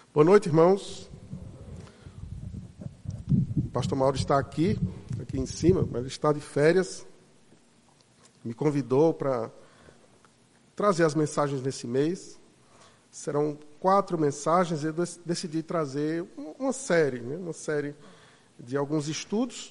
Boa noite, irmãos. O pastor Mauro está aqui em cima, mas ele está de férias. Me convidou para trazer as mensagens nesse mês. Serão 4 mensagens. Eu decidi trazer uma série, uma série de alguns estudos.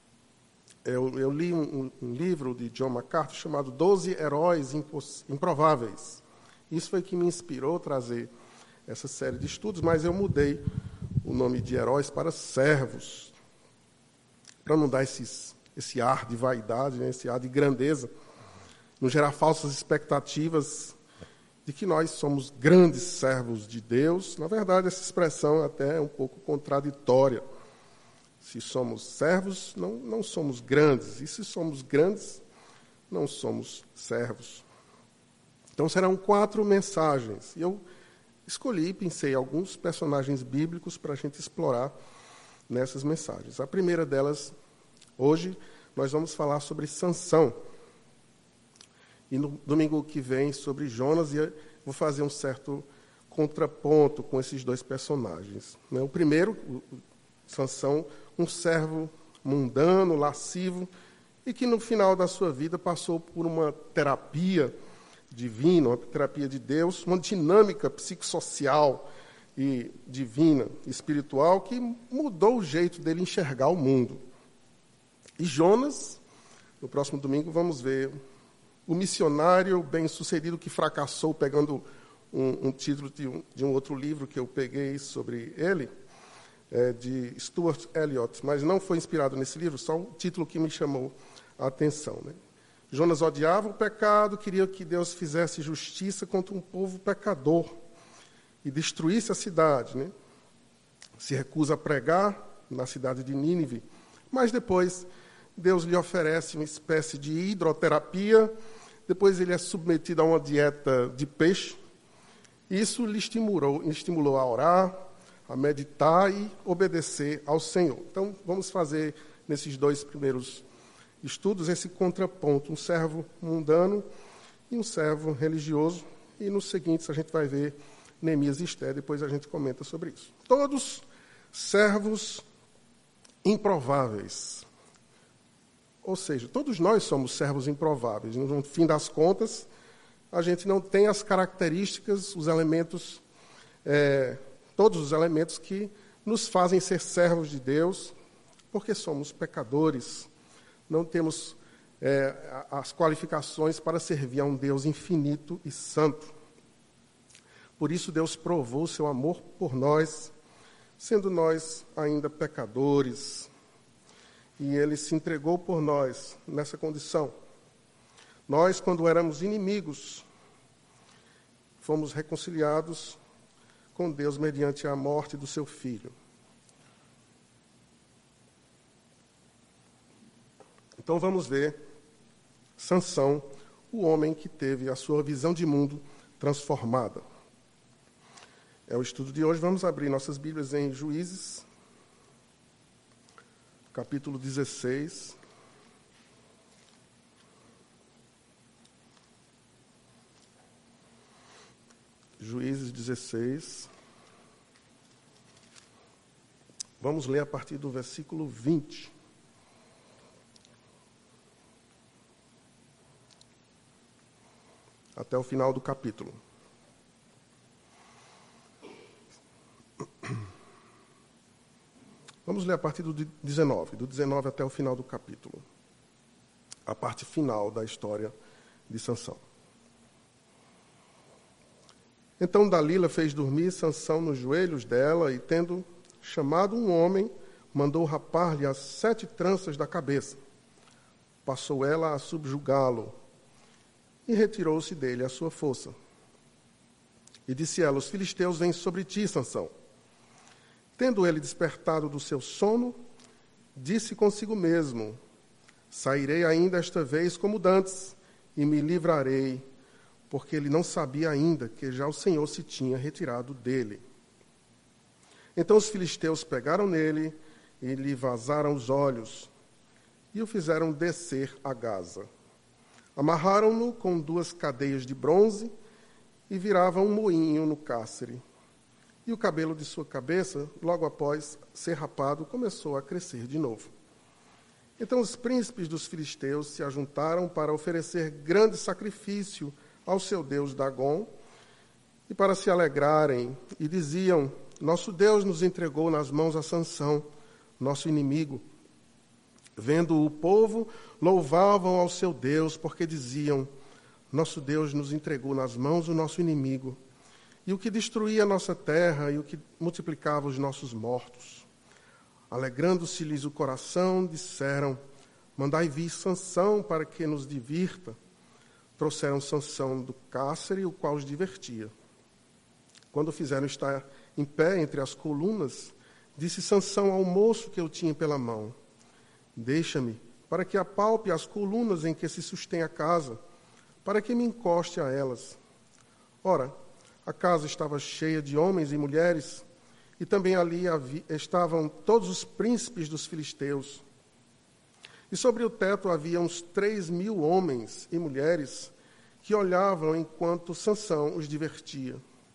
Eu li um livro de John MacArthur chamado 12 Heróis Improváveis. Isso foi que me inspirou a trazer essa série de estudos, mas eu mudei o nome de heróis para servos, para não dar esse ar de vaidade, esse ar de grandeza, não gerar falsas expectativas de que nós somos grandes servos de Deus. Na verdade, essa expressão até é um pouco contraditória. Se somos servos, não somos grandes. E se somos grandes, não somos servos. Então, serão 4 mensagens. E eu escolhi e pensei alguns personagens bíblicos para a gente explorar nessas mensagens. A primeira delas, hoje, nós vamos falar sobre Sansão. E no domingo que vem, sobre Jonas, e eu vou fazer um certo contraponto com esses 2 personagens. O primeiro, Sansão, um servo mundano, lascivo, e que no final da sua vida passou por uma terapia divina, uma terapia de Deus, uma dinâmica psicossocial e divina, espiritual, que mudou o jeito dele enxergar o mundo. E Jonas, no próximo domingo, vamos ver o missionário bem-sucedido que fracassou, pegando um título de um outro livro que eu peguei sobre ele, de Stuart Elliott, mas não foi inspirado nesse livro, só um título que me chamou a atenção. Jonas odiava o pecado, queria que Deus fizesse justiça contra um povo pecador e destruísse a cidade. Se recusa a pregar na cidade de Nínive, mas depois Deus lhe oferece uma espécie de hidroterapia, depois ele é submetido a uma dieta de peixe. Isso lhe estimulou a orar, a meditar e obedecer ao Senhor. Então, vamos fazer nesses 2 primeiros estudos esse contraponto, um servo mundano e um servo religioso. E nos seguintes a gente vai ver Neemias e Esther, depois a gente comenta sobre isso. Todos servos improváveis. Ou seja, todos nós somos servos improváveis. No fim das contas, a gente não tem as características, os elementos, todos os elementos que nos fazem ser servos de Deus, porque somos pecadores. Não temos as qualificações para servir a um Deus infinito e santo. Por isso, Deus provou o seu amor por nós, sendo nós ainda pecadores. E Ele se entregou por nós nessa condição. Nós, quando éramos inimigos, fomos reconciliados com Deus mediante a morte do seu Filho. Então vamos ver Sansão, o homem que teve a sua visão de mundo transformada. É o estudo de hoje. Vamos abrir nossas Bíblias em Juízes, capítulo 16. Juízes 16. Vamos ler a partir do versículo 20. Até o final do capítulo. Vamos ler a partir do 19, do 19 até o final do capítulo. A parte final da história de Sansão. Então Dalila fez dormir Sansão nos joelhos dela e, tendo chamado um homem, mandou rapar-lhe as 7 tranças da cabeça. Passou ela a subjugá-lo e retirou-se dele a sua força. E disse ela: os filisteus vêm sobre ti, Sansão. Tendo ele despertado do seu sono, disse consigo mesmo: sairei ainda esta vez como dantes, e me livrarei, porque ele não sabia ainda que já o Senhor se tinha retirado dele. Então os filisteus pegaram nele e lhe vazaram os olhos, e o fizeram descer a Gaza. Amarraram-no com 2 cadeias de bronze e viravam um moinho no cárcere. e o cabelo de sua cabeça, logo após ser rapado, começou a crescer de novo. Então os príncipes dos filisteus se ajuntaram para oferecer grande sacrifício ao seu deus Dagom e para se alegrarem, e diziam: nosso Deus nos entregou nas mãos a Sansão, nosso inimigo. Vendo o povo, louvavam ao seu Deus, porque diziam: nosso Deus nos entregou nas mãos o nosso inimigo, e o que destruía a nossa terra, e o que multiplicava os nossos mortos. Alegrando-se-lhes o coração, disseram: mandai vir Sansão para que nos divirta. Trouxeram Sansão do cárcere, o qual os divertia. Quando fizeram estar em pé entre as colunas, disse Sansão ao moço que eu tinha pela mão: deixa-me, para que apalpe as colunas em que se sustém a casa, para que me encoste a elas. Ora, a casa estava cheia de homens e mulheres, e também ali estavam todos os príncipes dos filisteus. E sobre o teto havia uns 3.000 homens e mulheres que olhavam enquanto Sansão os divertia.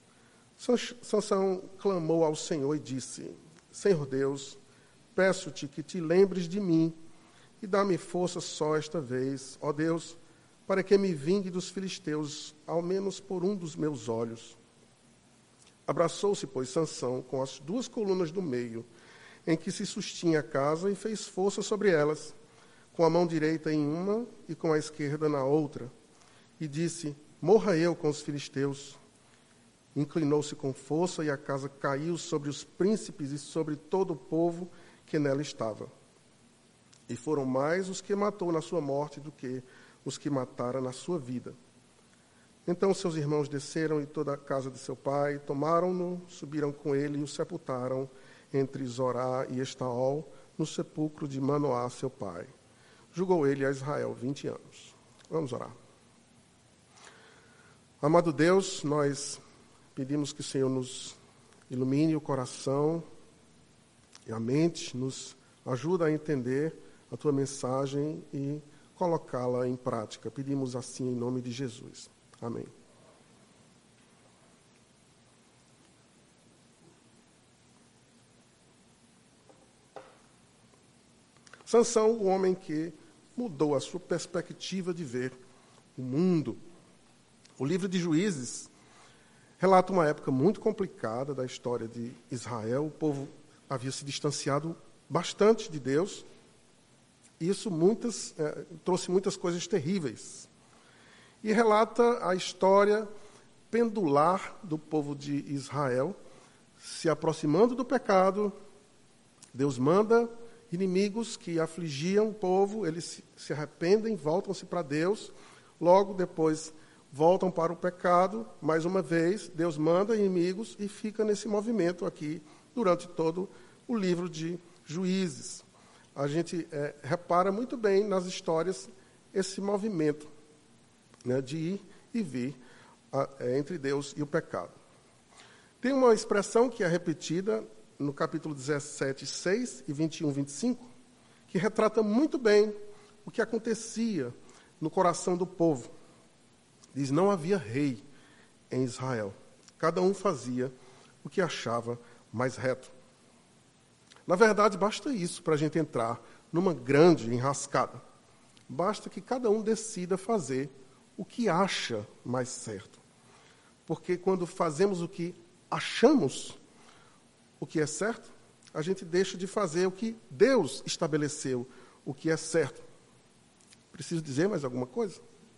Sansão clamou ao Senhor e disse: Senhor Deus, peço-te que te lembres de mim e dá-me força só esta vez, ó Deus, para que me vingue dos filisteus, ao menos por um dos meus olhos. Abraçou-se, pois, Sansão com as 2 colunas do meio, em que se sustinha a casa, e fez força sobre elas, com a mão direita em uma e com a esquerda na outra. E disse: morra eu com os filisteus. Inclinou-se com força, e a casa caiu sobre os príncipes e sobre todo o povo que nela estava. E foram mais os que matou na sua morte do que os que matara na sua vida. Então seus irmãos desceram e toda a casa de seu pai, tomaram-no, subiram com ele e o sepultaram entre Zorá e Estaol, no sepulcro de Manoá, seu pai. Julgou ele a Israel 20 anos. Vamos orar. Amado Deus, nós pedimos que o Senhor nos ilumine o coração e a mente, nos ajuda a entender a tua mensagem e colocá-la em prática. Pedimos assim em nome de Jesus. Amém. Sansão, o homem que mudou a sua perspectiva de ver o mundo. O livro de Juízes relata uma época muito complicada da história de Israel. O povo havia se distanciado bastante de Deus. E isso trouxe muitas coisas terríveis. E relata a história pendular do povo de Israel, se aproximando do pecado. Deus manda inimigos que afligiam o povo, eles se arrependem, voltam-se para Deus, logo depois voltam para o pecado, mais uma vez, Deus manda inimigos e fica nesse movimento aqui durante todo o livro de Juízes. A gente repara muito bem nas histórias esse movimento, né, de ir e vir entre Deus e o pecado. Tem uma expressão que é repetida no capítulo 17, 6 e 21, 25, que retrata muito bem o que acontecia no coração do povo. Diz: não havia rei em Israel. Cada um fazia o que achava mais reto. Na verdade, basta isso para a gente entrar numa grande enrascada. Basta que cada um decida fazer o que acha mais certo. Porque quando fazemos o que achamos o que é certo, a gente deixa de fazer o que Deus estabeleceu, o que é certo. Preciso dizer mais alguma coisa?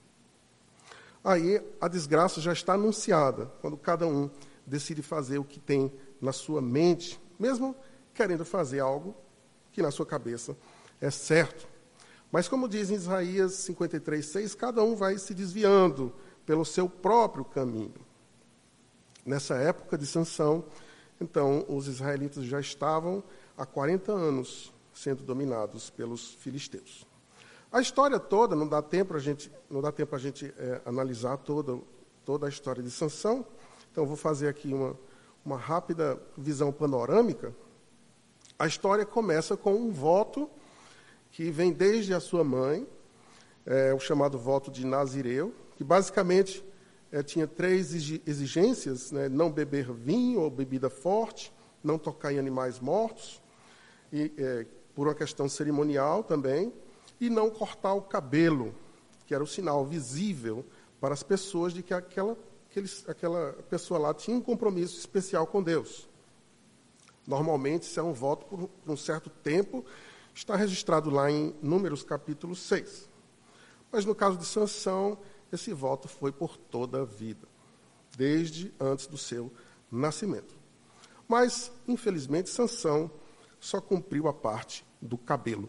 Aí a desgraça já está anunciada, quando cada um decide fazer o que tem na sua mente, mesmo querendo fazer algo que na sua cabeça é certo. Mas como diz em Isaías 53, 6, cada um vai se desviando pelo seu próprio caminho. Nessa época de Sansão, então, os israelitas já estavam há 40 anos sendo dominados pelos filisteus. A história toda, não dá tempo a gente analisar toda a história de Sansão. Então, eu vou fazer aqui uma rápida visão panorâmica. A história começa com um voto que vem desde a sua mãe, o chamado voto de Nazireu, que basicamente tinha 3 exigências, né? Não beber vinho ou bebida forte, não tocar em animais mortos, e, por uma questão cerimonial também, e não cortar o cabelo, que era o sinal visível para as pessoas de que aquela pessoa lá tinha um compromisso especial com Deus. Normalmente, isso é um voto por um certo tempo, está registrado lá em Números capítulo 6. Mas no caso de Sansão, esse voto foi por toda a vida, desde antes do seu nascimento. Mas, infelizmente, Sansão só cumpriu a parte do cabelo.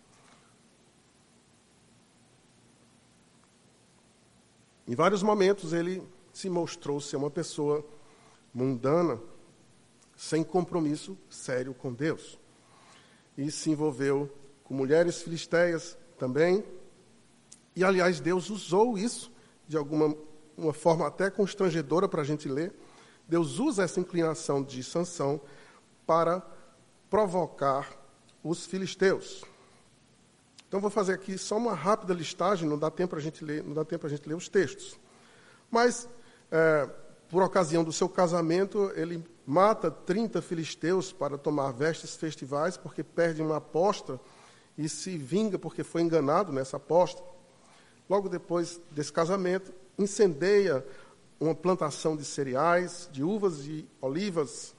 Em vários momentos ele se mostrou ser uma pessoa mundana, sem compromisso sério com Deus. E se envolveu com mulheres filisteias também. E, aliás, Deus usou isso de uma forma até constrangedora para a gente ler. Deus usa essa inclinação de Sansão para provocar os filisteus. Então, vou fazer aqui só uma rápida listagem, não dá tempo para a gente ler os textos. Mas, por ocasião do seu casamento, ele mata 30 filisteus para tomar vestes festivais, porque perde uma aposta e se vinga porque foi enganado nessa aposta. Logo depois desse casamento, incendeia uma plantação de cereais, de uvas e olivas.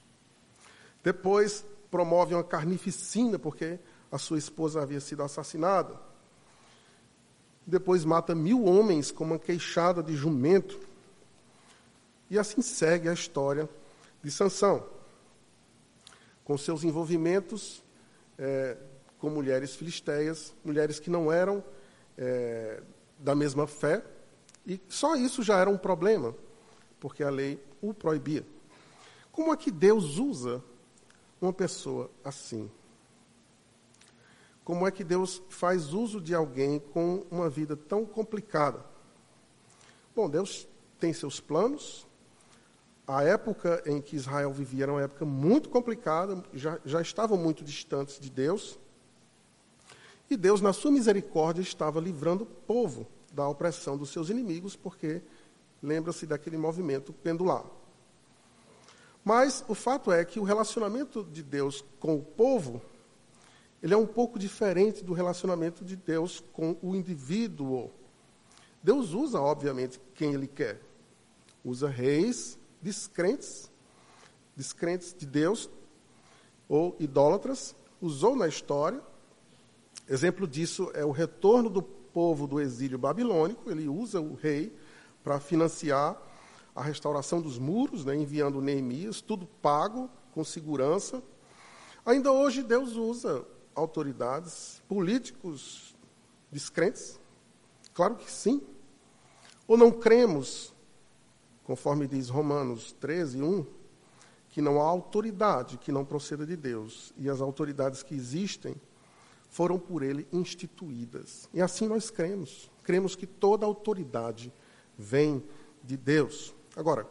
Depois, promove uma carnificina, porque a sua esposa havia sido assassinada. Depois, mata 1000 homens com uma queixada de jumento. E assim segue a história de Sansão, com seus envolvimentos com mulheres filisteias, mulheres que não eram da mesma fé, e só isso já era um problema, porque a lei o proibia. Como é que Deus usa uma pessoa assim? Como é que Deus faz uso de alguém com uma vida tão complicada? Bom, Deus tem seus planos. A época em que Israel vivia era uma época muito complicada, já estavam muito distantes de Deus. E Deus, na sua misericórdia, estava livrando o povo da opressão dos seus inimigos, porque lembra-se daquele movimento pendular. Mas o fato é que o relacionamento de Deus com o povo, ele é um pouco diferente do relacionamento de Deus com o indivíduo. Deus usa, obviamente, quem Ele quer. Usa reis descrentes de Deus, ou idólatras, usou na história. Exemplo disso é o retorno do povo do exílio babilônico. Ele usa o rei para financiar a restauração dos muros, né, enviando Neemias, tudo pago, com segurança. Ainda hoje, Deus usa autoridades, políticos descrentes? Claro que sim. Ou não cremos, conforme diz Romanos 13, 1, que não há autoridade que não proceda de Deus, e as autoridades que existem foram por Ele instituídas. E assim nós cremos. Cremos que toda autoridade vem de Deus. Agora,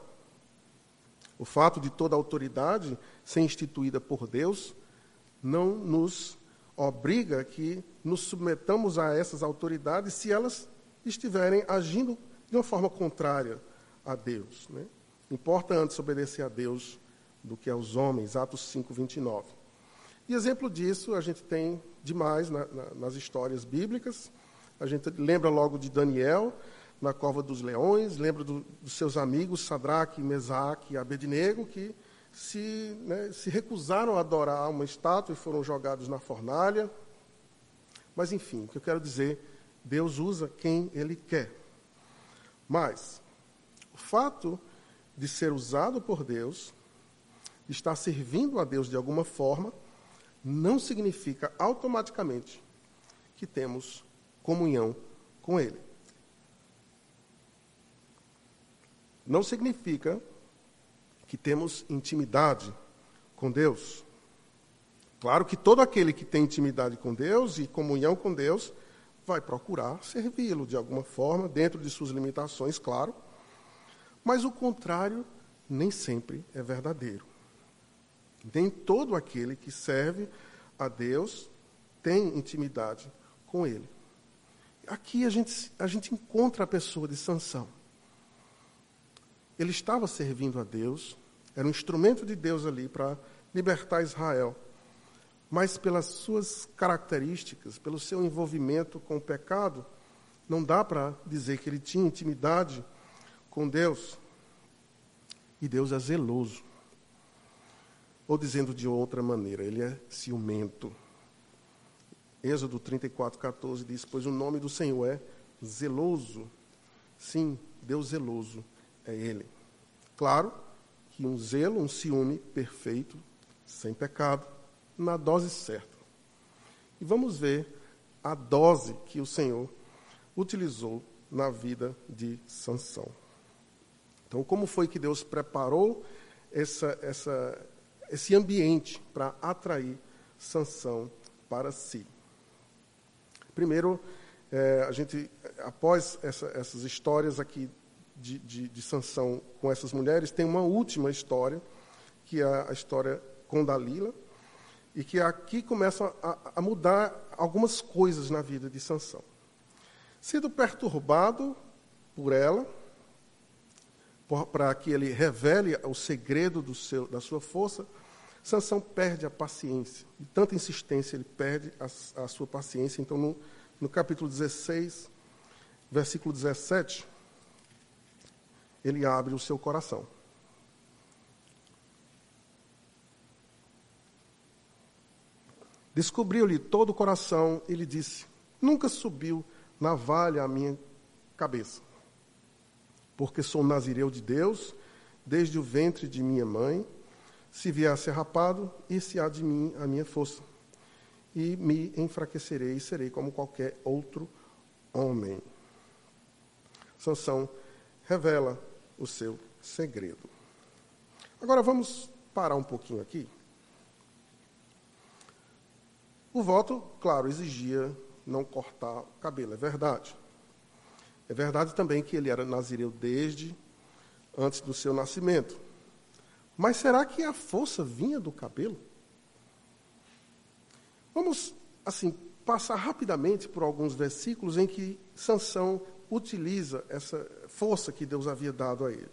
o fato de toda autoridade ser instituída por Deus não nos obriga que nos submetamos a essas autoridades se elas estiverem agindo de uma forma contrária a Deus, né? Importa antes obedecer a Deus do que aos homens, Atos 5, 29. E exemplo disso a gente tem demais nas histórias bíblicas. A gente lembra logo de Daniel, na cova dos leões, lembra dos seus amigos Sadraque, Mesaque e Abednego, que se recusaram a adorar uma estátua e foram jogados na fornalha. Mas, enfim, o que eu quero dizer, Deus usa quem Ele quer. Mas o fato de ser usado por Deus, estar servindo a Deus de alguma forma, não significa automaticamente que temos comunhão com Ele. Não significa que temos intimidade com Deus. Claro que todo aquele que tem intimidade com Deus e comunhão com Deus vai procurar servi-lo de alguma forma, dentro de suas limitações, claro. Mas o contrário nem sempre é verdadeiro. Nem todo aquele que serve a Deus tem intimidade com Ele. Aqui a gente encontra a pessoa de Sansão. ele estava servindo a Deus, era um instrumento de Deus ali para libertar Israel. Mas pelas suas características, pelo seu envolvimento com o pecado, não dá para dizer que ele tinha intimidade com Deus. E Deus é zeloso. Ou dizendo de outra maneira, ele é ciumento. Êxodo 34:14 diz, pois o nome do Senhor é zeloso. Sim, Deus zeloso é ele. Claro que um zelo, um ciúme perfeito, sem pecado, na dose certa. E vamos ver a dose que o Senhor utilizou na vida de Sansão. Então, como foi que Deus preparou esse ambiente para atrair Sansão para si? Primeiro, após essas histórias aqui de Sansão com essas mulheres, tem uma última história, que é a história com Dalila, e que aqui começam a mudar algumas coisas na vida de Sansão. Sendo perturbado por ela, para que ele revele o segredo da sua força, Sansão perde a paciência. De tanta insistência, ele perde a sua paciência. Então, no capítulo 16, versículo 17, ele abre o seu coração. Descobriu-lhe todo o coração e lhe disse, nunca subiu navalha à minha cabeça, porque sou nazireu de Deus, desde o ventre de minha mãe. Se vier a ser rapado, ir-se-á de mim a minha força, e me enfraquecerei e serei como qualquer outro homem. Sansão revela o seu segredo. Agora vamos parar um pouquinho aqui. O voto, claro, exigia não cortar o cabelo, é verdade. É verdade também que ele era nazireu desde antes do seu nascimento. Mas será que a força vinha do cabelo? Vamos, assim, passar rapidamente por alguns versículos em que Sansão utiliza essa força que Deus havia dado a ele.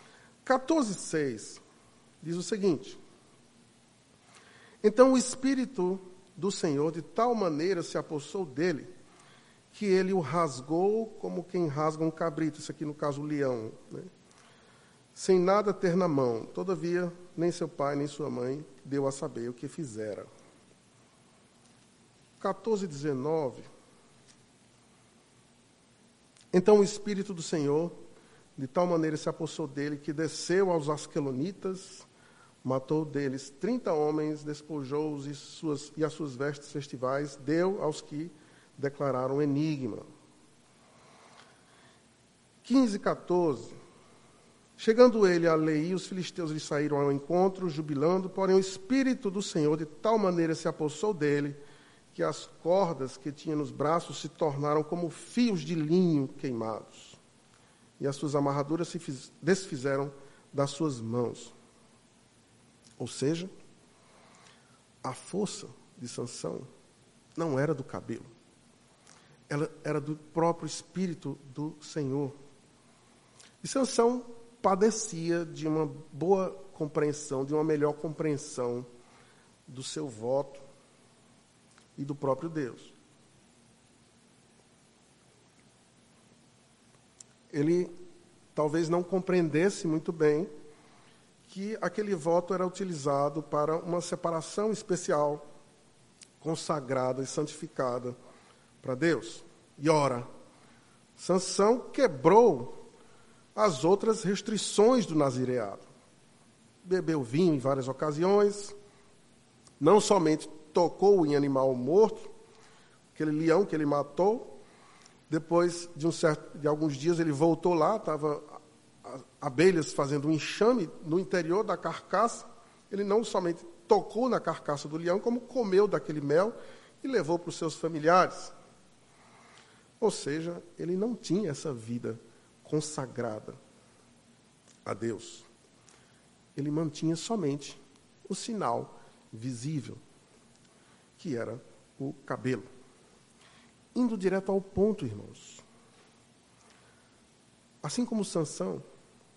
14:6 diz o seguinte: então o Espírito do Senhor de tal maneira se apossou dele, que ele o rasgou como quem rasga um cabrito, isso aqui no caso o leão, né? Sem nada ter na mão. Todavia, nem seu pai, nem sua mãe deu a saber o que fizera. 14:19. Então o Espírito do Senhor de tal maneira se apossou dele, que desceu aos asquelonitas, matou deles 30 homens, despojou-os e as suas vestes festivais deu aos que declararam enigma. 15:14. Chegando ele a Leí, os filisteus lhe saíram ao encontro, jubilando, porém o Espírito do Senhor de tal maneira se apossou dele, que as cordas que tinha nos braços se tornaram como fios de linho queimados, e as suas amarraduras se desfizeram das suas mãos. Ou seja, a força de Sansão não era do cabelo, ela era do próprio Espírito do Senhor. E Sansão padecia de uma boa compreensão, de uma melhor compreensão do seu voto e do próprio Deus. Ele talvez não compreendesse muito bem que aquele voto era utilizado para uma separação especial, consagrada e santificada para Deus. E ora, Sansão quebrou as outras restrições do nazireado. Bebeu vinho em várias ocasiões, não somente tocou em animal morto, aquele leão que ele matou. Depois de alguns dias ele voltou lá, estava abelhas fazendo um enxame no interior da carcaça. Ele não somente tocou na carcaça do leão, como comeu daquele mel e levou para os seus familiares. Ou seja, ele não tinha essa vida consagrada a Deus. Ele mantinha somente o sinal visível, que era o cabelo. Indo direto ao ponto, irmãos. Assim como Sansão,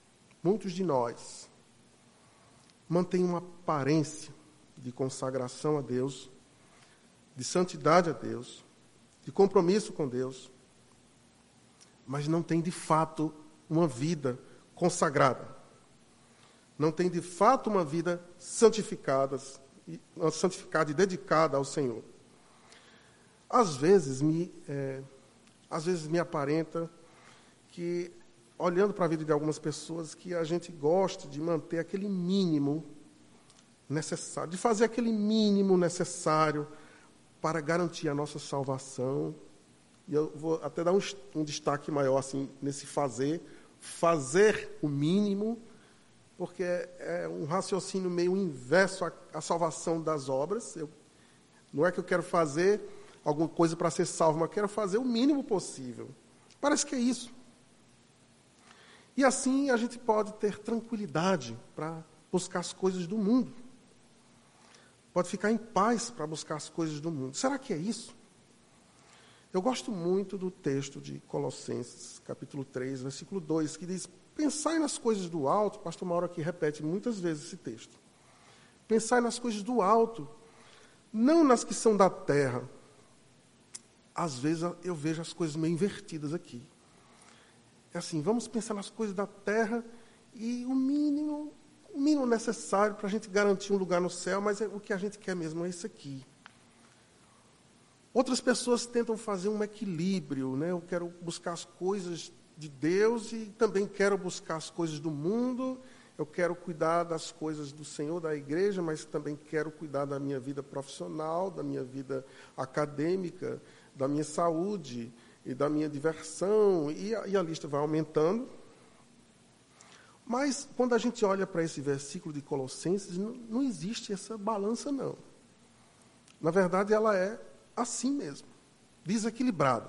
muitos de nós mantêm uma aparência de consagração a Deus, de santidade a Deus, de compromisso com Deus, mas não tem de fato uma vida consagrada. Não tem de fato uma vida santificada e dedicada ao Senhor. Às vezes me aparenta que, olhando para a vida de algumas pessoas, que a gente gosta de manter aquele mínimo necessário, de fazer aquele mínimo necessário para garantir a nossa salvação. E eu vou até dar um destaque maior assim, nesse fazer o mínimo, porque é um raciocínio meio inverso à salvação das obras. Não é que eu quero fazer alguma coisa para ser salvo, mas eu quero fazer o mínimo possível. Parece que é isso. E assim a gente pode ter tranquilidade para buscar as coisas do mundo. Pode ficar em paz para buscar as coisas do mundo. Será que é isso? Eu gosto muito do texto de Colossenses, capítulo 3, versículo 2, que diz: pensai nas coisas do alto. O pastor Mauro aqui repete muitas vezes esse texto. Pensai nas coisas do alto, não nas que são da terra. Às vezes eu vejo as coisas meio invertidas aqui. É assim, vamos pensar nas coisas da terra e o mínimo necessário para a gente garantir um lugar no céu, mas o que a gente quer mesmo é isso aqui. Outras pessoas tentam fazer um equilíbrio, né? Eu quero buscar as coisas de Deus e também quero buscar as coisas do mundo. Eu quero cuidar das coisas do Senhor, da igreja, mas também quero cuidar da minha vida profissional, da minha vida acadêmica, da minha saúde e da minha diversão, e a lista vai aumentando. Mas, quando a gente olha para esse versículo de Colossenses, não existe essa balança, não. Na verdade, ela é assim mesmo, desequilibrada.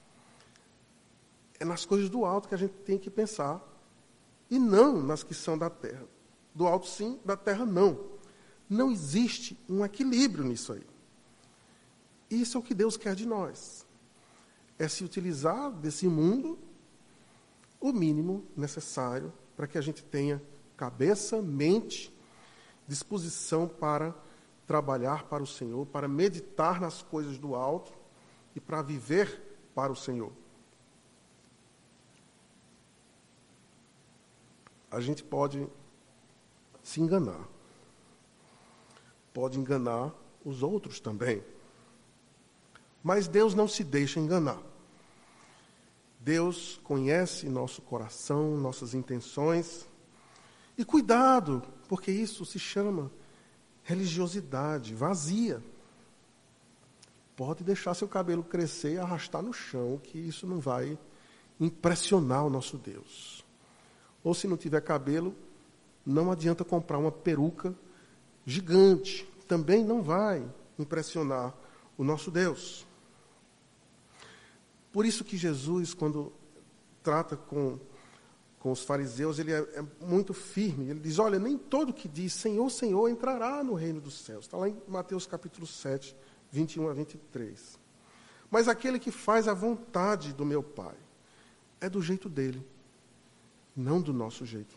É nas coisas do alto que a gente tem que pensar, e não nas que são da terra. Do alto, sim, da terra, não. Não existe um equilíbrio nisso aí. Isso é o que Deus quer de nós. É se utilizar desse mundo o mínimo necessário para que a gente tenha cabeça, mente, disposição para trabalhar para o Senhor, para meditar nas coisas do alto e para viver para o Senhor. A gente pode se enganar. Pode enganar os outros também. Mas Deus não se deixa enganar. Deus conhece nosso coração, nossas intenções. E cuidado, porque isso se chama religiosidade vazia. Pode deixar seu cabelo crescer e arrastar no chão, que isso não vai impressionar o nosso Deus. Ou se não tiver cabelo, não adianta comprar uma peruca gigante. Também não vai impressionar o nosso Deus. Por isso que Jesus, quando trata com os fariseus, ele é muito firme. Ele diz, olha, nem todo que diz Senhor, Senhor entrará no reino dos céus. Está lá em Mateus capítulo 7, 21 a 23. Mas aquele que faz a vontade do meu Pai é do jeito dele, não do nosso jeito.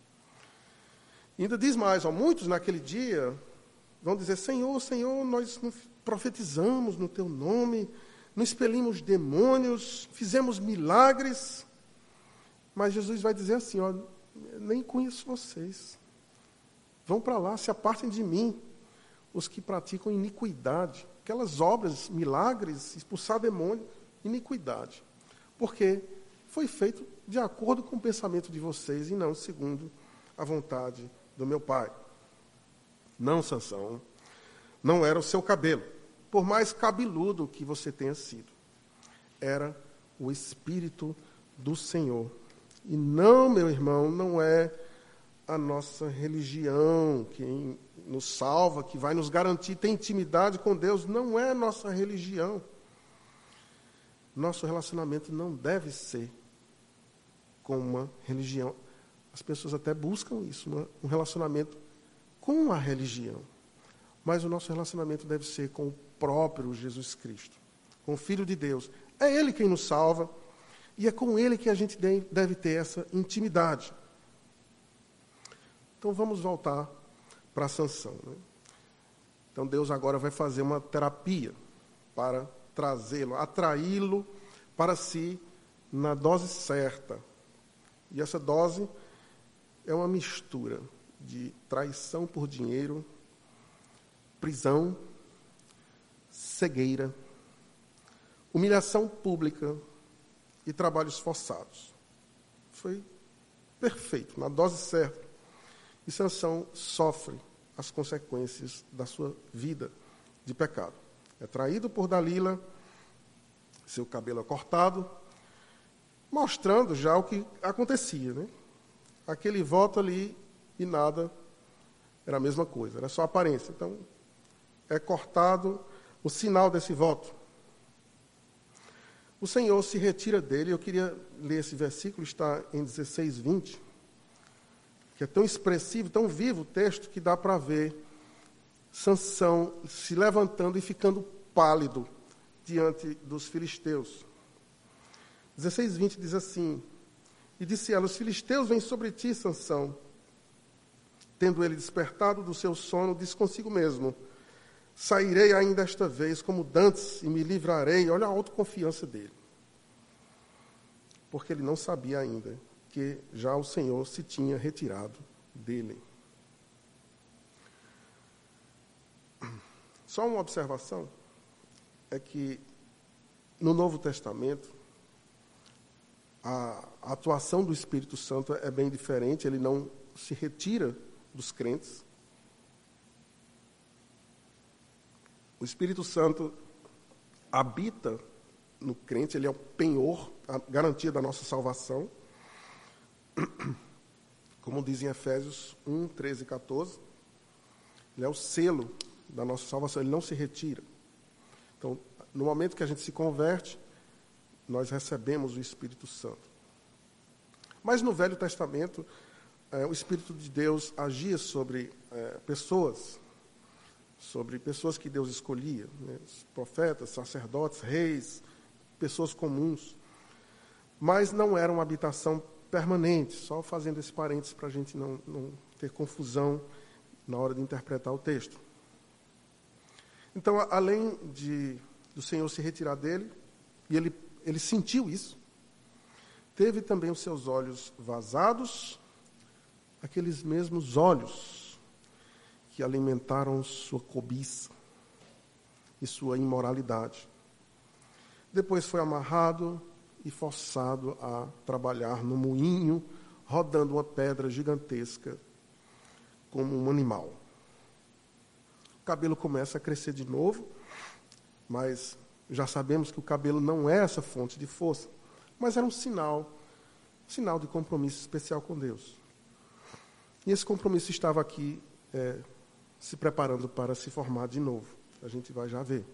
E ainda diz mais, muitos naquele dia vão dizer, Senhor, Senhor, nós profetizamos no teu nome, não expelimos demônios, fizemos milagres. Mas Jesus vai dizer assim, nem conheço vocês. Vão para lá, se apartem de mim, os que praticam iniquidade. Aquelas obras, milagres, expulsar demônio, iniquidade. Porque foi feito de acordo com o pensamento de vocês e não segundo a vontade do meu Pai. Não, Sansão, não era o seu cabelo. Por mais cabeludo que você tenha sido, era o Espírito do Senhor. E não, meu irmão, não é a nossa religião que nos salva, que vai nos garantir ter intimidade com Deus. Não é a nossa religião. Nosso relacionamento não deve ser com uma religião. As pessoas até buscam isso, um relacionamento com a religião. Mas o nosso relacionamento deve ser com o próprio Jesus Cristo, com o Filho de Deus. É Ele quem nos salva e é com Ele que a gente deve ter essa intimidade. Então vamos voltar para Sansão, né? Então Deus agora vai fazer uma terapia para trazê-lo, atraí-lo para si na dose certa. E essa dose é uma mistura de traição por dinheiro, prisão, cegueira, humilhação pública e trabalhos forçados. Foi perfeito, na dose certa. E Sansão sofre as consequências da sua vida de pecado. É traído por Dalila, seu cabelo é cortado, mostrando já o que acontecia, né? Aquele voto ali e nada era a mesma coisa, era só aparência. Então, é cortado o sinal desse voto. O Senhor se retira dele. Eu queria ler esse versículo, está em 16:20, que é tão expressivo, tão vivo o texto, que dá para ver Sansão se levantando e ficando pálido diante dos filisteus. 16:20 diz assim: e disse ela: os filisteus vêm sobre ti, Sansão. Tendo ele despertado do seu sono, disse consigo mesmo: sairei ainda esta vez como dantes e me livrarei. Olha a autoconfiança dele. Porque ele não sabia ainda que já o Senhor se tinha retirado dele. Só uma observação é que no Novo Testamento a atuação do Espírito Santo é bem diferente. Ele não se retira dos crentes. O Espírito Santo habita no crente, ele é o penhor, a garantia da nossa salvação. Como diz em Efésios 1, 13 e 14, ele é o selo da nossa salvação, ele não se retira. Então, no momento que a gente se converte, nós recebemos o Espírito Santo. Mas no Velho Testamento, o Espírito de Deus agia sobre pessoas que Deus escolhia, né? Profetas, sacerdotes, reis, pessoas comuns. Mas não era uma habitação permanente, só fazendo esse parênteses para a gente não ter confusão na hora de interpretar o texto. Então, além do Senhor se retirar dele, e ele sentiu isso, teve também os seus olhos vazados, aqueles mesmos olhos que alimentaram sua cobiça e sua imoralidade. Depois foi amarrado e forçado a trabalhar no moinho, rodando uma pedra gigantesca como um animal. O cabelo começa a crescer de novo, mas já sabemos que o cabelo não é essa fonte de força, mas era um sinal de compromisso especial com Deus. E esse compromisso estava aqui se preparando para se formar de novo. A gente vai já ver.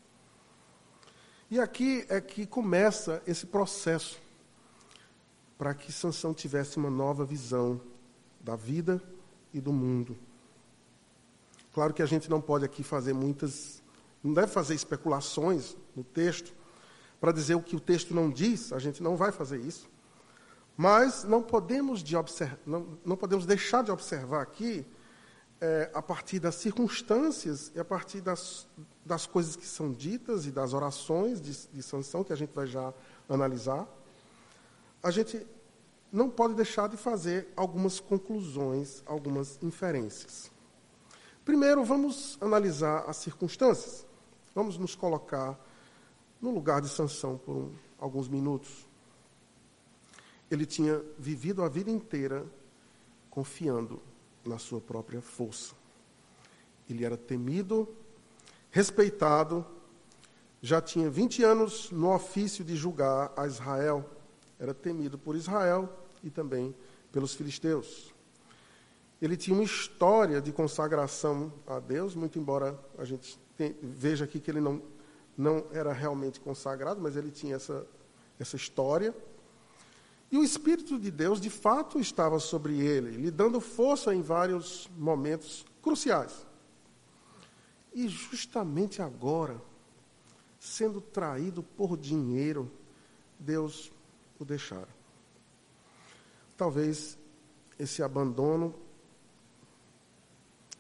E aqui é que começa esse processo para que Sansão tivesse uma nova visão da vida e do mundo. Claro que a gente não pode aqui fazer não deve fazer especulações no texto para dizer o que o texto não diz, a gente não vai fazer isso. Mas não podemos deixar de observar aqui, a partir das circunstâncias e a partir das coisas que são ditas e das orações de Sansão, que a gente vai já analisar, a gente não pode deixar de fazer algumas conclusões, algumas inferências. Primeiro, vamos analisar as circunstâncias. Vamos nos colocar no lugar de Sansão por alguns minutos. Ele tinha vivido a vida inteira confiando na sua própria força. Ele era temido, respeitado, já tinha 20 anos no ofício de julgar a Israel. Era temido por Israel e também pelos filisteus. Ele tinha uma história de consagração a Deus, muito embora a gente veja aqui que ele não era realmente consagrado, mas ele tinha essa história. E o Espírito de Deus, de fato, estava sobre ele, lhe dando força em vários momentos cruciais. E justamente agora, sendo traído por dinheiro, Deus o deixara. Talvez esse abandono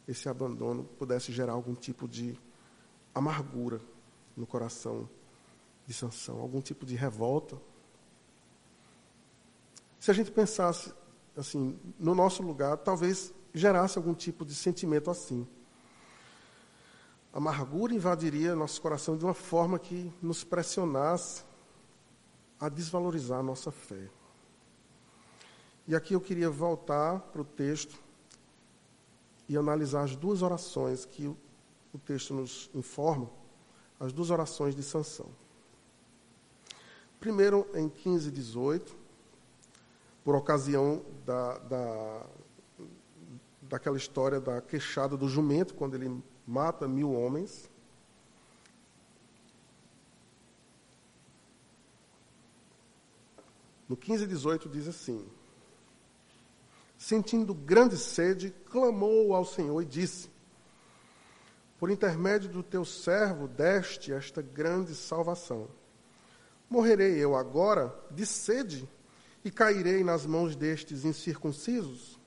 esse abandono pudesse gerar algum tipo de amargura no coração de Sansão, algum tipo de revolta. Se a gente pensasse assim, no nosso lugar, talvez gerasse algum tipo de sentimento assim. A amargura invadiria nosso coração de uma forma que nos pressionasse a desvalorizar a nossa fé. E aqui eu queria voltar para o texto e analisar as duas orações que o texto nos informa, as duas orações de Sansão. Primeiro, em 15:18, por ocasião daquela história da queixada do jumento, quando ele mata 1000 homens. No 15:18 diz assim: sentindo grande sede, clamou ao Senhor e disse: por intermédio do teu servo deste esta grande salvação. Morrerei eu agora de sede e cairei nas mãos destes incircuncisos?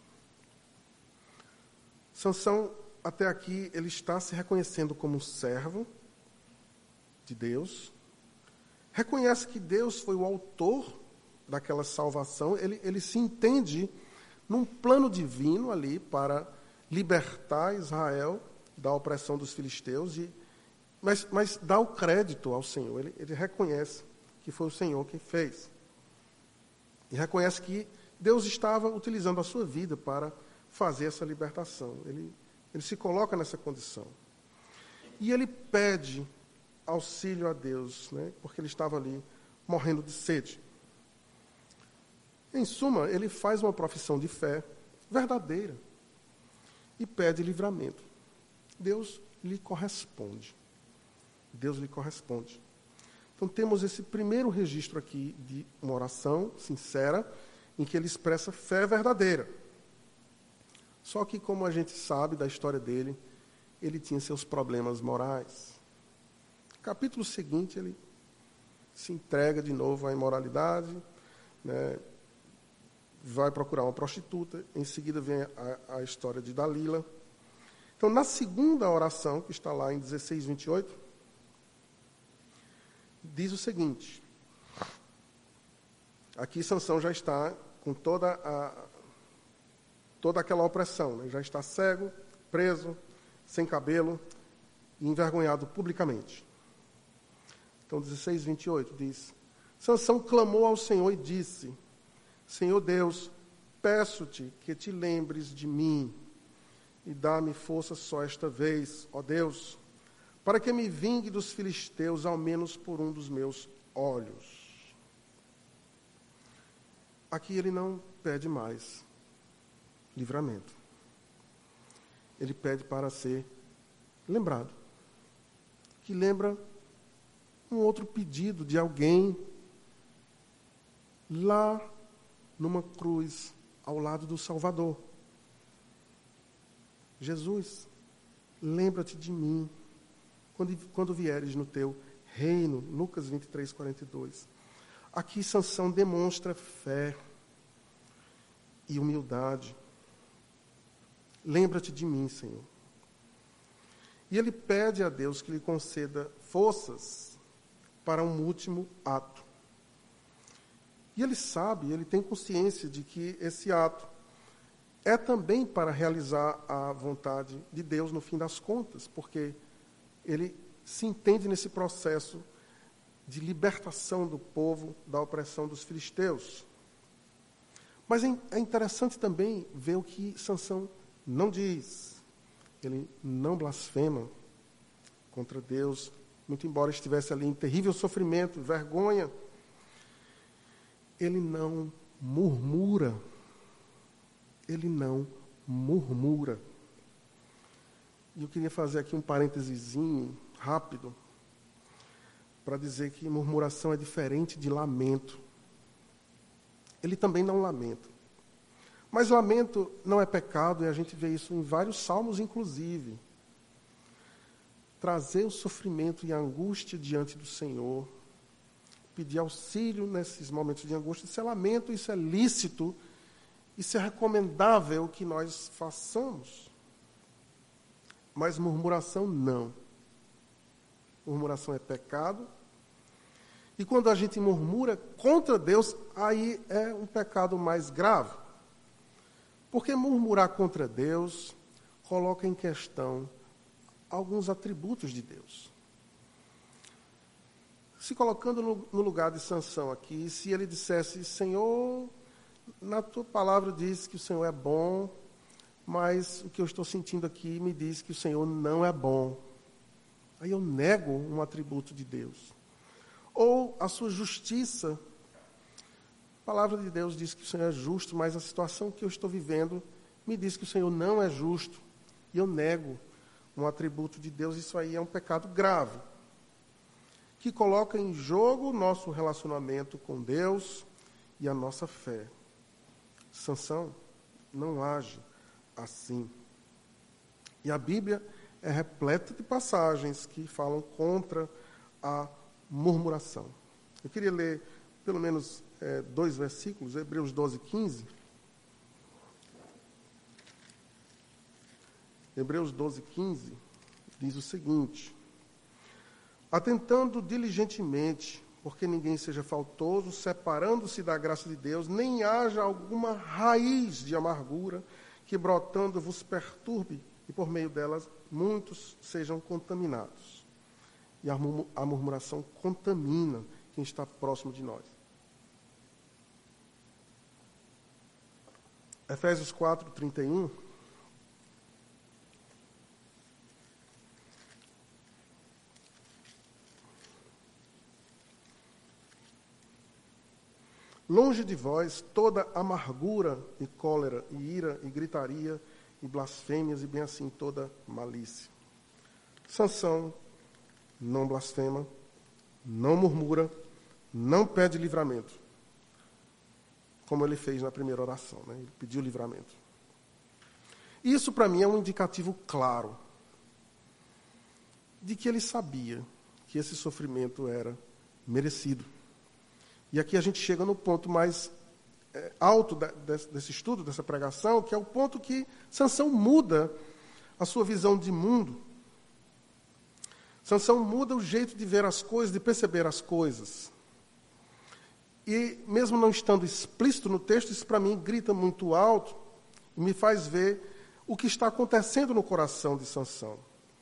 Sansão, até aqui, ele está se reconhecendo como servo de Deus, reconhece que Deus foi o autor daquela salvação, ele se entende num plano divino ali para libertar Israel da opressão dos filisteus, mas dá o crédito ao Senhor, ele reconhece que foi o Senhor quem fez. E reconhece que Deus estava utilizando a sua vida para fazer essa libertação. Ele se coloca nessa condição. E ele pede auxílio a Deus, né, porque ele estava ali morrendo de sede. Em suma, ele faz uma profissão de fé verdadeira e pede livramento. Deus lhe corresponde. Deus lhe corresponde. Então temos esse primeiro registro aqui de uma oração sincera, em que ele expressa fé verdadeira. Só que, como a gente sabe da história dele, ele tinha seus problemas morais. No capítulo seguinte, ele se entrega de novo à imoralidade, né, vai procurar uma prostituta, em seguida vem a história de Dalila. Então, na segunda oração, que está lá em 16:28, diz o seguinte: aqui Sansão já está com toda aquela opressão, né? Já está cego, preso, sem cabelo e envergonhado publicamente. Então, 16:28 diz: Sansão clamou ao Senhor e disse: Senhor Deus, peço-te que te lembres de mim e dá-me força só esta vez, ó Deus, para que me vingue dos filisteus, ao menos por um dos meus olhos. Aqui ele não pede mais livramento. Ele pede para ser lembrado. Que lembra um outro pedido de alguém lá numa cruz, ao lado do Salvador. Jesus, lembra-te de mim quando vieres no teu reino. Lucas 23:42. Aqui Sansão demonstra fé e humildade. Lembra-te de mim, Senhor. E ele pede a Deus que lhe conceda forças para um último ato. E ele sabe, ele tem consciência de que esse ato é também para realizar a vontade de Deus no fim das contas, porque ele se entende nesse processo de libertação do povo da opressão dos filisteus. Mas é interessante também ver o que Sansão não diz. Ele não blasfema contra Deus, muito embora estivesse ali em terrível sofrimento, vergonha. Ele não murmura. Ele não murmura. E eu queria fazer aqui um parêntesezinho rápido para dizer que murmuração é diferente de lamento. Ele também não lamenta. Mas lamento não é pecado, e a gente vê isso em vários salmos, inclusive. Trazer o sofrimento e a angústia diante do Senhor, pedir auxílio nesses momentos de angústia, isso é lamento, isso é lícito, isso é recomendável que nós façamos. mas murmuração não. Murmuração é pecado. E quando a gente murmura contra Deus, aí é um pecado mais grave. Porque murmurar contra Deus coloca em questão alguns atributos de Deus. Se colocando no lugar de Sansão aqui, se ele dissesse, Senhor, na tua palavra diz que o Senhor é bom, mas o que eu estou sentindo aqui me diz que o Senhor não é bom. Aí eu nego um atributo de Deus. Ou a sua justiça. A palavra de Deus diz que o Senhor é justo, mas a situação que eu estou vivendo me diz que o Senhor não é justo. E eu nego um atributo de Deus. Isso aí é um pecado grave, que coloca em jogo o nosso relacionamento com Deus e a nossa fé. Sansão não age assim. E a Bíblia é repleta de passagens que falam contra a murmuração. Eu queria ler pelo menos 2 versículos, Hebreus 12, 15. Hebreus 12, 15 diz o seguinte: atentando diligentemente, porque ninguém seja faltoso, separando-se da graça de Deus, nem haja alguma raiz de amargura que brotando vos perturbe, e por meio delas muitos sejam contaminados. E a murmuração contamina quem está próximo de nós. Efésios 4, 31. Longe de vós toda amargura e cólera e ira e gritaria e blasfêmias e bem assim toda malícia. Sansão não blasfema, não murmura, não pede livramento, como ele fez na primeira oração, né? Ele pediu livramento. Isso para mim é um indicativo claro de que ele sabia que esse sofrimento era merecido. E aqui a gente chega no ponto mais alto desse estudo, dessa pregação, que é o ponto que Sansão muda a sua visão de mundo. Sansão muda o jeito de ver as coisas, de perceber as coisas. E mesmo não estando explícito no texto, isso para mim grita muito alto e me faz ver o que está acontecendo no coração de Sansão.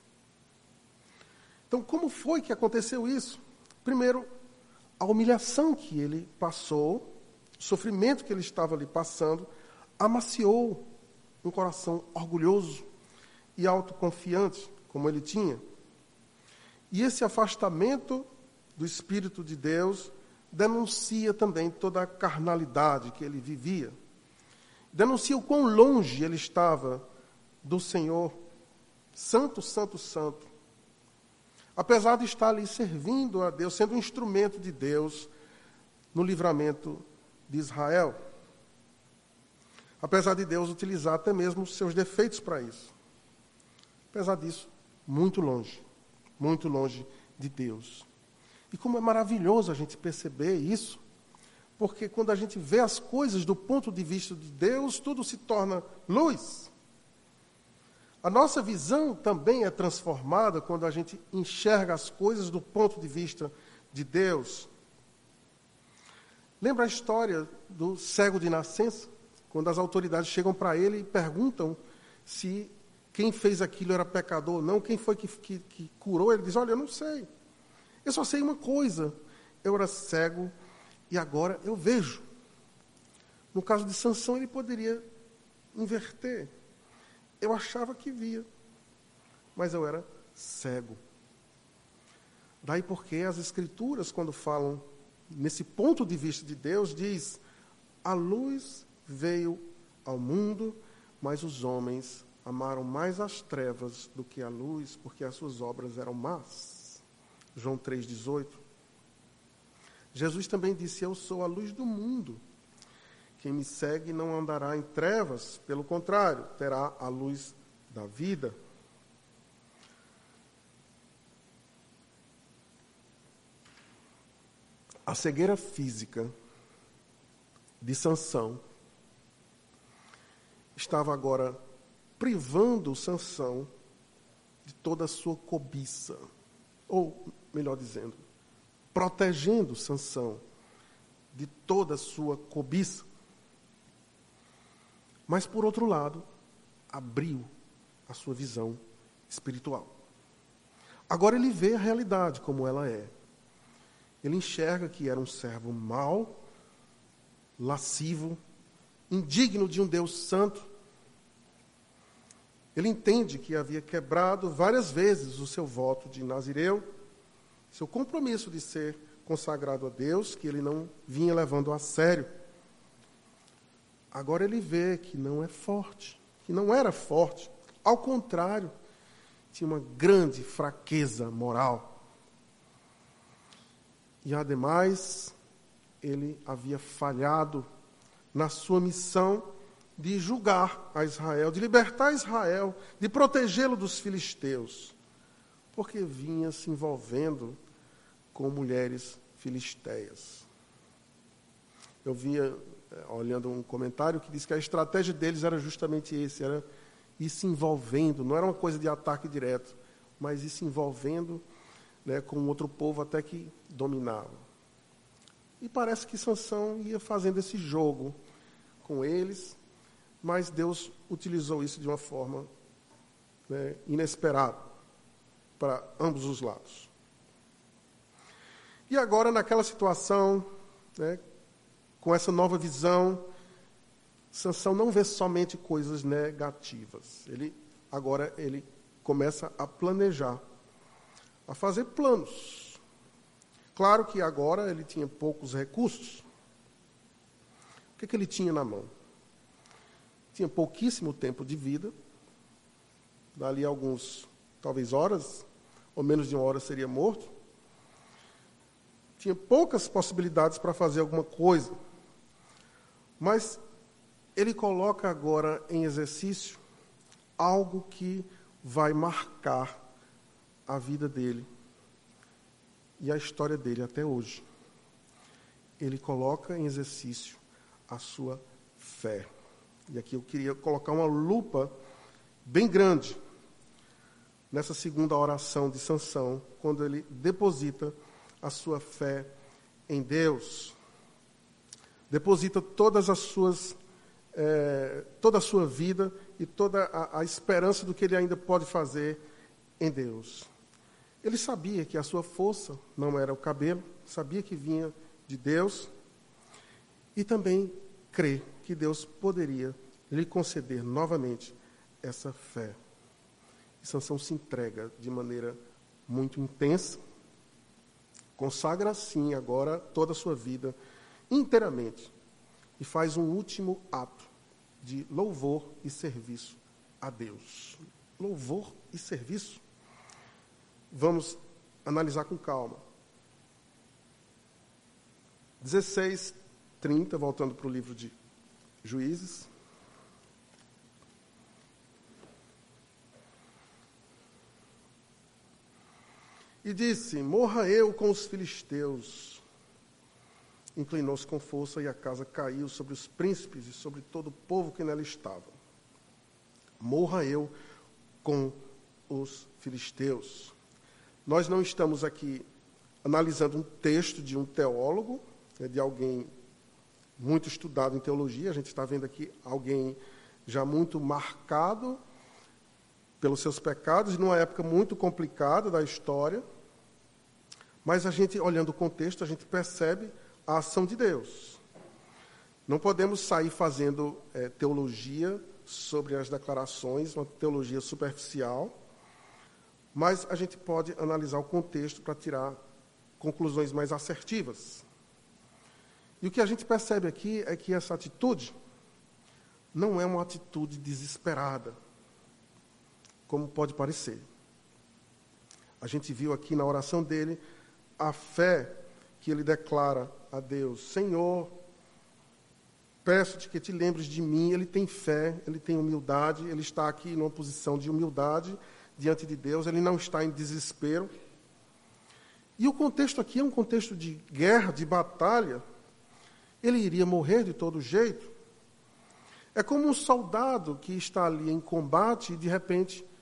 Então, como foi que aconteceu isso? Primeiro, a humilhação que ele passou, o sofrimento que ele estava ali passando, amaciou um coração orgulhoso e autoconfiante, como ele tinha. E esse afastamento do Espírito de Deus denuncia também toda a carnalidade que ele vivia. Denuncia o quão longe ele estava do Senhor, santo, santo, santo. Apesar de estar ali servindo a Deus, sendo um instrumento de Deus no livramento de Israel. Apesar de Deus utilizar até mesmo os seus defeitos para isso. Apesar disso, muito longe de Deus. E como é maravilhoso a gente perceber isso, porque quando a gente vê as coisas do ponto de vista de Deus, tudo se torna luz. A nossa visão também é transformada quando a gente enxerga as coisas do ponto de vista de Deus. Lembra a história do cego de nascença? Quando as autoridades chegam para ele e perguntam se quem fez aquilo era pecador ou não, quem foi que curou, ele diz, olha, eu não sei. Eu só sei uma coisa, eu era cego e agora eu vejo. No caso de Sansão, ele poderia inverter. Eu achava que via, mas eu era cego. Daí porque as Escrituras, quando falam nesse ponto de vista de Deus, diz, a luz veio ao mundo, mas os homens amaram mais as trevas do que a luz, porque as suas obras eram más. João 3,18. Jesus também disse, eu sou a luz do mundo. Quem me segue não andará em trevas, pelo contrário, terá a luz da vida. A cegueira física de Sansão estava agora privando Sansão de toda a sua cobiça. Ou, melhor dizendo, protegendo Sansão de toda a sua cobiça. Mas, por outro lado, abriu a sua visão espiritual. Agora ele vê a realidade como ela é. Ele enxerga que era um servo mau, lascivo, indigno de um Deus santo. Ele entende que havia quebrado várias vezes o seu voto de nazireu, seu compromisso de ser consagrado a Deus, que ele não vinha levando a sério. Agora ele vê que não é forte, que não era forte. Ao contrário, tinha uma grande fraqueza moral. E, ademais, ele havia falhado na sua missão de julgar a Israel, de libertar Israel, de protegê-lo dos filisteus, porque vinha se envolvendo com mulheres filisteias. Eu via, olhando um comentário, que diz que a estratégia deles era justamente esse, era ir se envolvendo, não era uma coisa de ataque direto, mas ir se envolvendo, né, com outro povo até que dominava. E parece que Sansão ia fazendo esse jogo com eles, mas Deus utilizou isso de uma forma, né, inesperada para ambos os lados. E agora, naquela situação, né, com essa nova visão, Sansão não vê somente coisas negativas. Agora ele começa a planejar, a fazer planos. Claro que agora ele tinha poucos recursos. O que ele tinha na mão? Tinha pouquíssimo tempo de vida. Dali alguns, talvez horas, ou menos de uma hora seria morto. Tinha poucas possibilidades para fazer alguma coisa. Mas ele coloca agora em exercício algo que vai marcar a vida dele e a história dele até hoje. Ele coloca em exercício a sua fé. E aqui eu queria colocar uma lupa bem grande nessa segunda oração de Sansão, quando ele deposita a sua fé em Deus. Deposita toda a sua vida e toda a esperança do que ele ainda pode fazer em Deus. Ele sabia que a sua força não era o cabelo, sabia que vinha de Deus, e também crê que Deus poderia lhe conceder novamente essa fé. E Sansão se entrega de maneira muito intensa, consagra assim agora toda a sua vida inteiramente, e faz um último ato de louvor e serviço a Deus. Louvor e serviço. Vamos analisar com calma. 16:30, voltando para o livro de Juízes. E disse: morra eu com os filisteus. Inclinou-se com força e a casa caiu sobre os príncipes e sobre todo o povo que nela estava. Morra eu com os filisteus. Nós não estamos aqui analisando um texto de um teólogo, de alguém muito estudado em teologia. A gente está vendo aqui alguém já muito marcado pelos seus pecados, numa época muito complicada da história. Mas a gente, olhando o contexto, a gente percebe a ação de Deus. Não podemos sair fazendo teologia sobre as declarações, uma teologia superficial, mas a gente pode analisar o contexto para tirar conclusões mais assertivas. E o que a gente percebe aqui é que essa atitude não é uma atitude desesperada, como pode parecer. A gente viu aqui na oração dele a fé que ele declara a Deus: Senhor, peço-te que te lembres de mim. Ele tem fé, ele tem humildade, ele está aqui numa posição de humildade diante de Deus, ele não está em desespero. E o contexto aqui é um contexto de guerra, de batalha. Ele iria morrer de todo jeito. É como um soldado que está ali em combate e, de repente,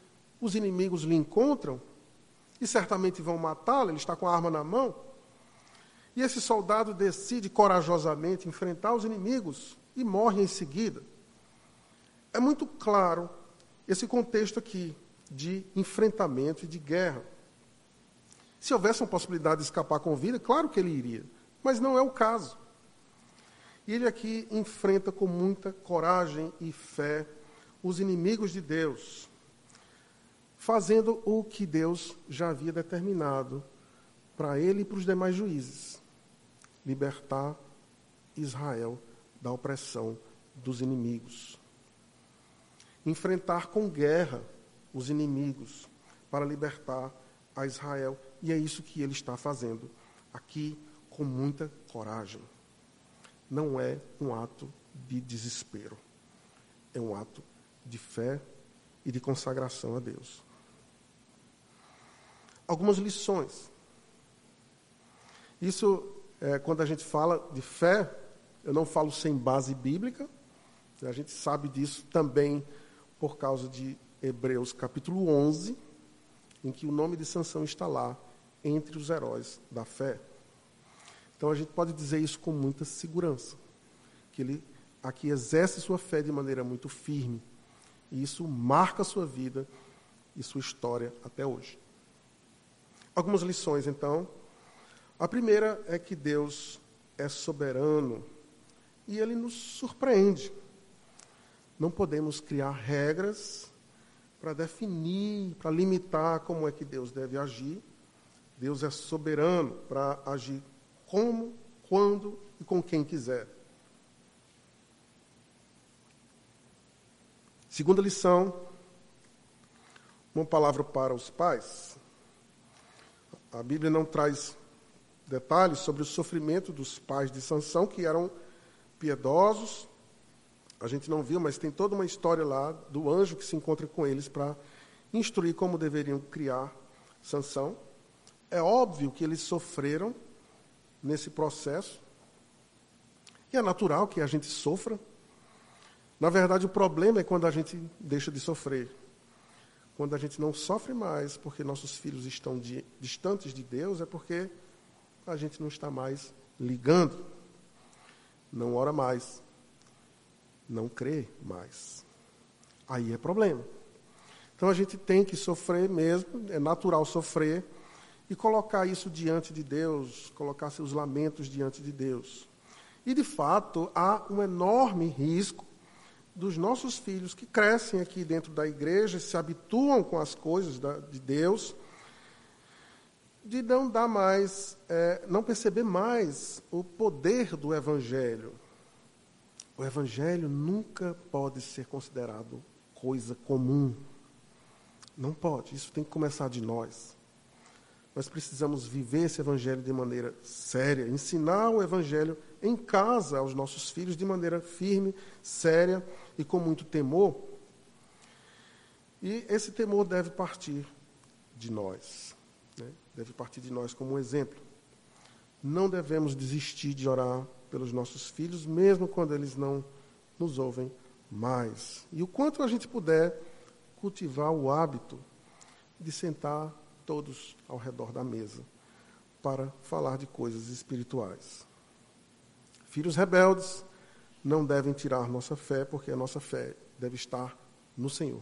os inimigos lhe encontram e certamente vão matá-lo, ele está com a arma na mão. E esse soldado decide corajosamente enfrentar os inimigos e morre em seguida. É muito claro esse contexto aqui de enfrentamento e de guerra. Se houvesse uma possibilidade de escapar com vida, claro que ele iria, mas não é o caso. E ele aqui enfrenta com muita coragem e fé os inimigos de Deus, fazendo o que Deus já havia determinado para ele e para os demais juízes: libertar Israel da opressão dos inimigos. Enfrentar com guerra os inimigos para libertar a Israel. E é isso que ele está fazendo aqui com muita coragem. Não é um ato de desespero. É um ato de fé e de consagração a Deus. Algumas lições. Isso, quando a gente fala de fé, eu não falo sem base bíblica. A gente sabe disso também por causa de Hebreus capítulo 11, em que o nome de Sansão está lá, entre os heróis da fé. Então a gente pode dizer isso com muita segurança, que ele aqui exerce sua fé de maneira muito firme, e isso marca a sua vida e sua história até hoje. Algumas lições, então. A primeira é que Deus é soberano e ele nos surpreende. Não podemos criar regras para definir, para limitar como é que Deus deve agir. Deus é soberano para agir como, quando e com quem quiser. Segunda lição, uma palavra para os pais. A Bíblia não traz detalhes sobre o sofrimento dos pais de Sansão, que eram piedosos. A gente não viu, mas tem toda uma história lá do anjo que se encontra com eles para instruir como deveriam criar Sansão. É óbvio que eles sofreram nesse processo. E é natural que a gente sofra. Na verdade, o problema é quando a gente deixa de sofrer. Quando a gente não sofre mais porque nossos filhos estão distantes de Deus, é porque a gente não está mais ligando, não ora mais, não crê mais. Aí é problema. Então a gente tem que sofrer mesmo, é natural sofrer, e colocar isso diante de Deus, colocar seus lamentos diante de Deus. E, de fato, há um enorme risco dos nossos filhos que crescem aqui dentro da igreja, se habituam com as coisas de Deus, de não dar mais, não perceber mais o poder do Evangelho. O Evangelho nunca pode ser considerado coisa comum. Não pode, isso tem que começar de nós. Nós precisamos viver esse Evangelho de maneira séria, ensinar o Evangelho em casa aos nossos filhos de maneira firme, séria e com muito temor. E esse temor deve partir de nós, né? Deve partir de nós como um exemplo. Não devemos desistir de orar pelos nossos filhos, mesmo quando eles não nos ouvem mais. E o quanto a gente puder cultivar o hábito de sentar todos ao redor da mesa para falar de coisas espirituais. Filhos rebeldes não devem tirar nossa fé, porque a nossa fé deve estar no Senhor.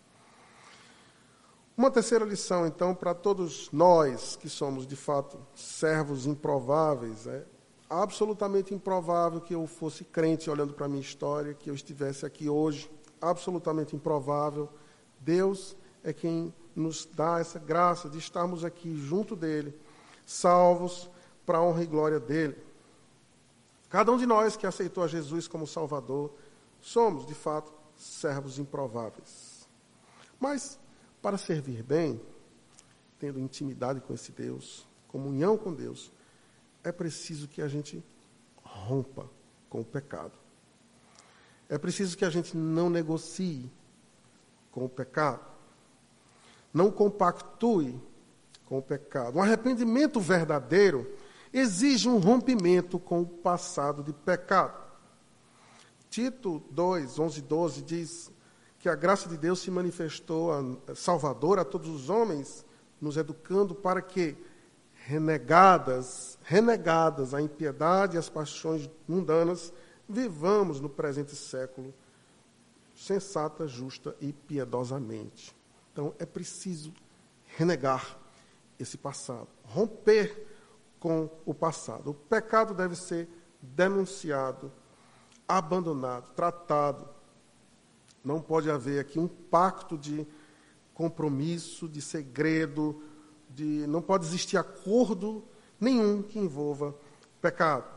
Uma terceira lição, então, para todos nós que somos, de fato, servos improváveis. É absolutamente improvável que eu fosse crente olhando para a minha história, que eu estivesse aqui hoje. Absolutamente improvável. Deus é quem nos dá essa graça de estarmos aqui junto dele, salvos para a honra e glória dele. Cada um de nós que aceitou a Jesus como Salvador, somos, de fato, servos improváveis. Mas, para servir bem, tendo intimidade com esse Deus, comunhão com Deus, é preciso que a gente rompa com o pecado. É preciso que a gente não negocie com o pecado. Não compactue com o pecado. Um arrependimento verdadeiro exige um rompimento com o passado de pecado. Tito 2, 11 e 12 diz que a graça de Deus se manifestou salvadora a todos os homens, nos educando para que, renegadas a impiedade e as paixões mundanas, vivamos no presente século sensata, justa e piedosamente. Então, é preciso renegar esse passado, romper com o passado. O pecado deve ser denunciado, abandonado, tratado. Não pode haver aqui um pacto de compromisso, de segredo, não pode existir acordo nenhum que envolva pecado.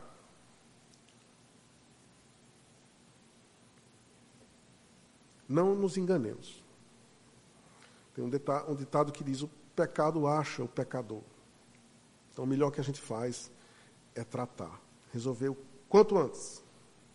Não nos enganemos. Tem um ditado que diz: o pecado acha o pecador. Então, o melhor que a gente faz é tratar, resolver o quanto antes.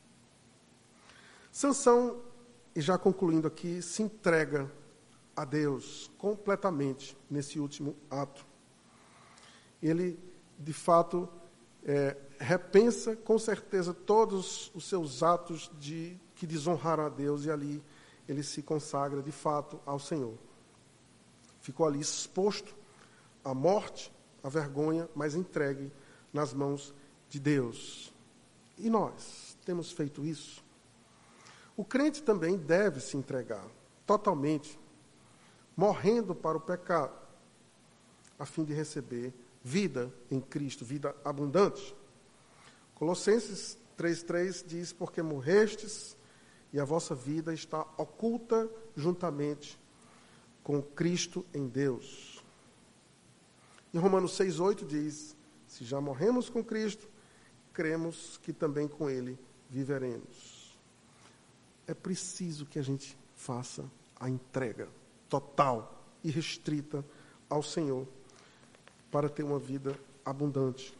Sansão, e já concluindo aqui, se entrega a Deus completamente nesse último ato. Ele, de fato, repensa com certeza todos os seus atos que desonraram a Deus, e ali ele se consagra de fato ao Senhor. Ficou ali exposto à morte, à vergonha, mas entregue nas mãos de Deus. E nós temos feito isso? O crente também deve se entregar totalmente, morrendo para o pecado, a fim de receber vida em Cristo, vida abundante. Colossenses 3,3 diz: porque morrestes e a vossa vida está oculta juntamente com Cristo em Deus. Em Romanos 6,8 diz: se já morremos com Cristo, cremos que também com Ele viveremos. É preciso que a gente faça a entrega total e restrita ao Senhor para ter uma vida abundante.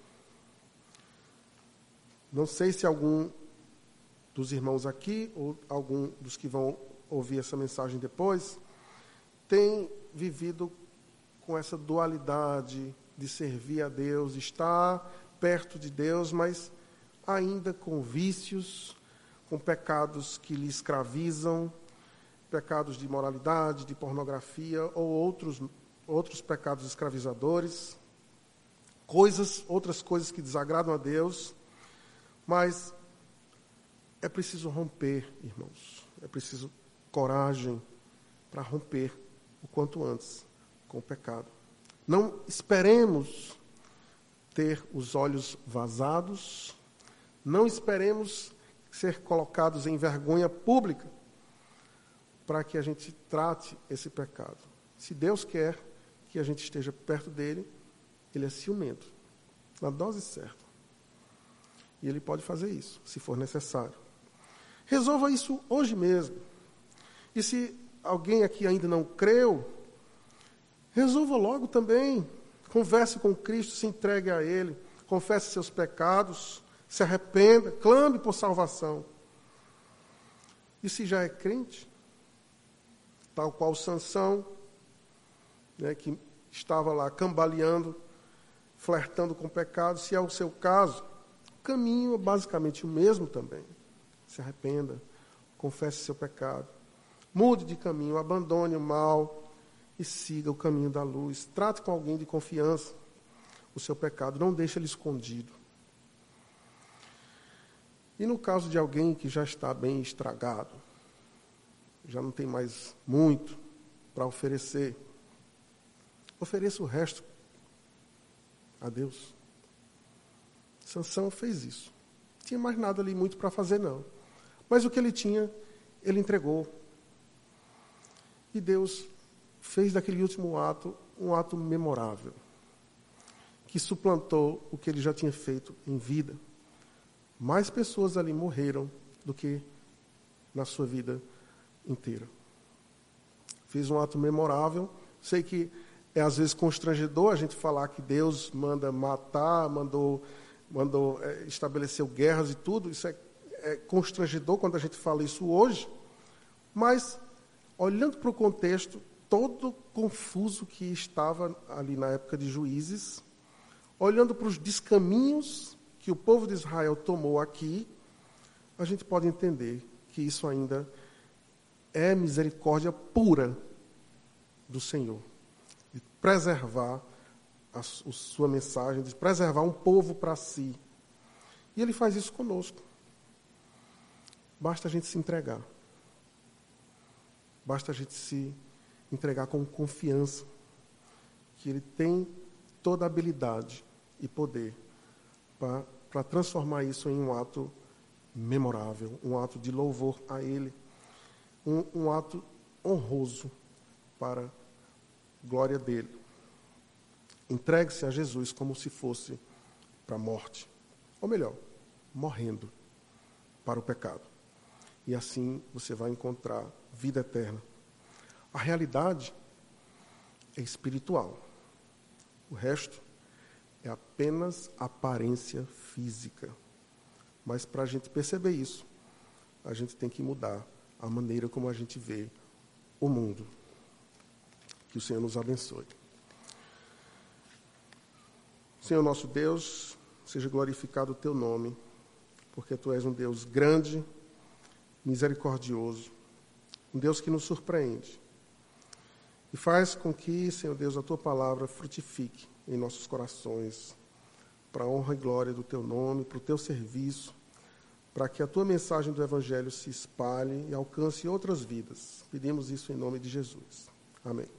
Não sei se algum dos irmãos aqui, ou algum dos que vão ouvir essa mensagem depois, tem vivido com essa dualidade de servir a Deus, estar perto de Deus, mas ainda com vícios, com pecados que lhe escravizam, pecados de imoralidade, de pornografia ou outros pecados escravizadores, outras coisas que desagradam a Deus, mas é preciso romper, irmãos. É preciso coragem para romper o quanto antes com o pecado. Não esperemos ter os olhos vazados, não esperemos ser colocados em vergonha pública para que a gente trate esse pecado. Se Deus quer que a gente esteja perto dele, ele é ciumento, na dose certa. E ele pode fazer isso, se for necessário. Resolva isso hoje mesmo. E se alguém aqui ainda não creu, resolva logo também. Converse com Cristo, se entregue a Ele, confesse seus pecados, se arrependa, clame por salvação. E se já é crente, tal qual Sansão, que estava lá cambaleando, flertando com o pecado, se é o seu caso, o caminho é basicamente o mesmo também. Se arrependa, confesse seu pecado, mude de caminho, abandone o mal e siga o caminho da luz. Trate com alguém de confiança o seu pecado, não deixe ele escondido. E no caso de alguém que já está bem estragado, já não tem mais muito para oferecer, ofereça o resto a Deus. Sansão fez isso. Não tinha mais nada ali muito para fazer, não. Mas o que ele tinha, ele entregou. E Deus fez daquele último ato um ato memorável, que suplantou o que ele já tinha feito em vida. Mais pessoas ali morreram do que na sua vida inteira. Fez um ato memorável. Sei que é às vezes constrangedor a gente falar que Deus manda matar, mandou estabeleceu guerras e tudo. Isso é constrangedor quando a gente fala isso hoje. Mas, olhando para o contexto todo confuso que estava ali na época de Juízes, olhando para os descaminhos que o povo de Israel tomou aqui, a gente pode entender que isso ainda é misericórdia pura do Senhor, de preservar a sua mensagem, de preservar um povo para si. E Ele faz isso conosco. Basta a gente se entregar. Basta a gente se entregar com confiança que Ele tem toda a habilidade e poder para transformar isso em um ato memorável, um ato de louvor a Ele, um ato honroso para a glória dEle. Entregue-se a Jesus como se fosse para a morte, ou melhor, morrendo para o pecado. E assim você vai encontrar vida eterna. A realidade é espiritual. O resto é apenas aparência física. Mas para a gente perceber isso, a gente tem que mudar a maneira como a gente vê o mundo. Que o Senhor nos abençoe. Senhor nosso Deus, seja glorificado o teu nome, porque tu és um Deus grande, misericordioso, um Deus que nos surpreende. E faz com que, Senhor Deus, a tua palavra frutifique em nossos corações, para a honra e glória do teu nome, para o teu serviço, para que a tua mensagem do Evangelho se espalhe e alcance outras vidas. Pedimos isso em nome de Jesus. Amém.